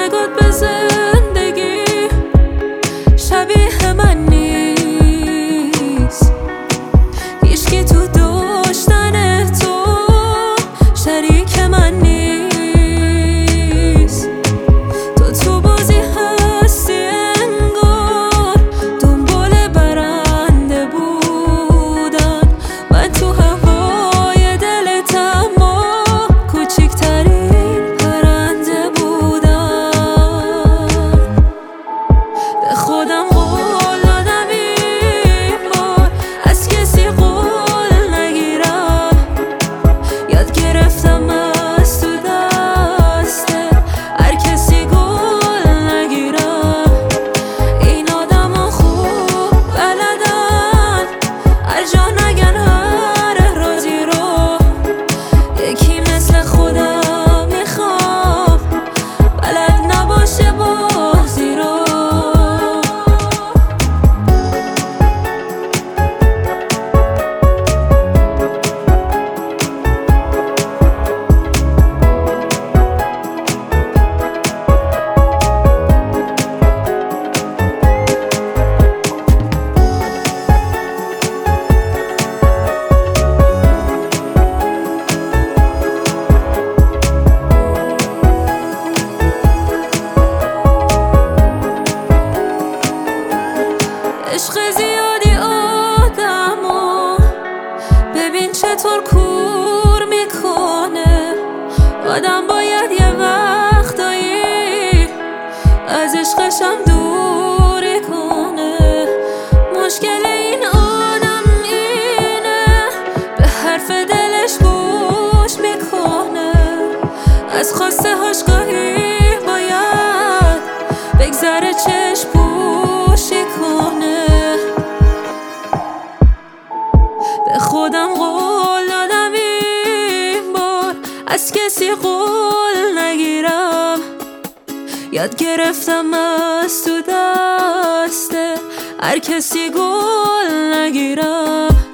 نگات به زندگی شبیه من نیست. هیچکی تو داشتن تو شریک من نیست. تو بازی هستی انگار دنبال برنده بودن. من تو هوای دلت اما کوچیکترین پرنده بودم. به خودم قول دادم این بار از کسی قول نگیرم. یاد گرفتم از تو دسته هر کسی گل نگیرم. این آدم ها خوب بلدن هر جا نگن هر رازی رو. یکی مثل خودم میخوام بلد نباشه بازی رو. عشق زیادی آدمو ببین چطور کور میکنه. آدم باید یه وقتایی از عشقشم دوری کنه. مشکل این آدم اینه به حرف دلش گوش میکنه. از خواسته هاش گاهی باید بگذره چشم پوشی کنه. به خودم قول دادم این بار از کسی قول نگیرم. یاد گرفتم از تو دسته هر کسی گل نگیرم.